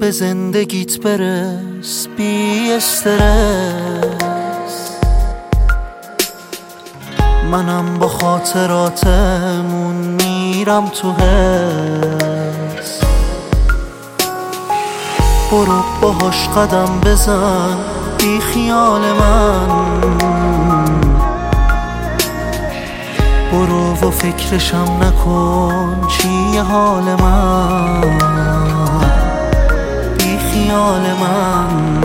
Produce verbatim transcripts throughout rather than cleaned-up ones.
به زندگیت برس بی استرس. منم با خاطراتمون میرم تو حس. برو باهاش قدم بزن بی خیال من. برو و فکرشم نکن چیه حال من بی خیال من.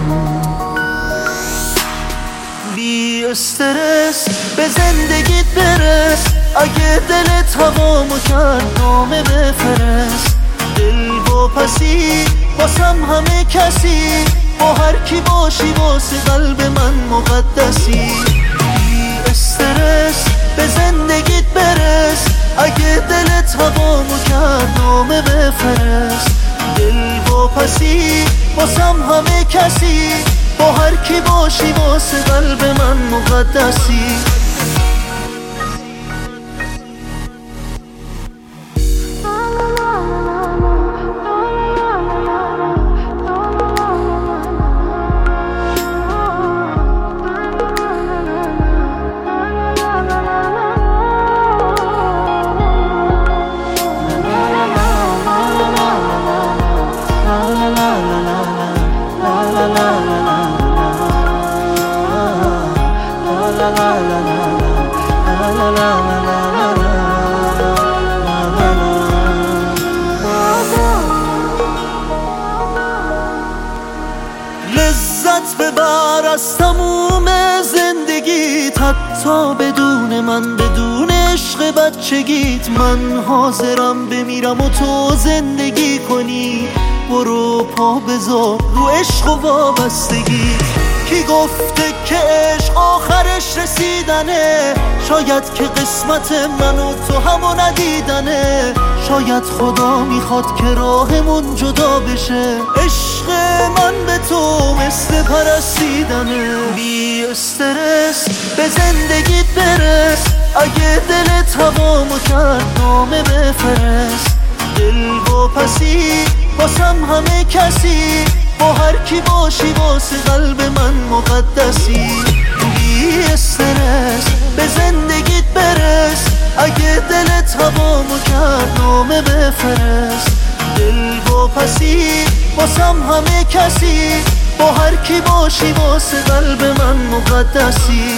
بی استرس به زندگیت برس. اگه دلت هوامو کرد نامه بفرست. دل و پسی واسم همه کسی. با هر کی باشی واسه قلب من مقدسی. بی استرس به زندگیت برس. اگه دلت هوامو کرد نامه بفرست. دل و پسی واسم همه کسی. با هر کی باشی واسه قلب من مقدسی. لذت ببر از تموم زندگیت. حتی بدون من، بدون عشق بچگیت. من حاضرم بمیرم و تو زندگی کنی. برو پا بذار رو عشق و وابستگیت. کی گفته که عشق آخرش رسیدنه؟ شاید که قسمت من و تو همو ندیدنه. شاید خدا میخواد که راهمون جدا بشه. عشق من به تو مثل پرستیدنه. بی استرس به زندگیت برس. اگه دلت هوامو کرد نامه بفرست. دل و پسی واسم همه کسی. با هر کی باشی واسه قلب من مقدسی. بی استرس به زندگیت برس. اگه دلت هوامو کرد نامه بفرست. دل و پسی واسم همه کسی. با هر کی باشی واسه قلب من مقدسی.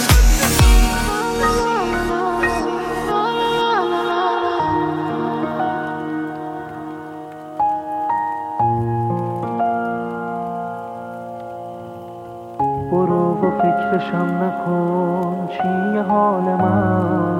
برو و فکرشم نکن چیه حال من